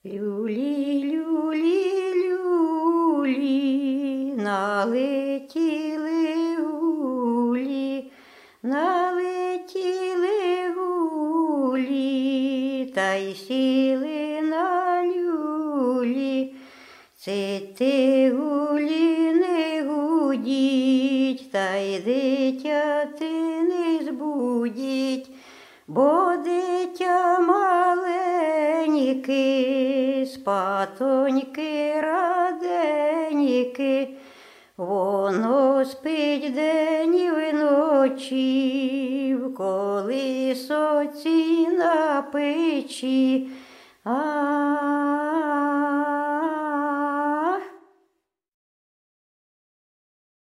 Люлі, люлі, люлі, налетіли гулі, налетіли гулі, та й сіли на люлі. Цити гулі не гудіть, та й дитяти не збудіть, бо дитя маленьке, спатоньки раденьки, воно спить день і вночі, в колисоці на печі.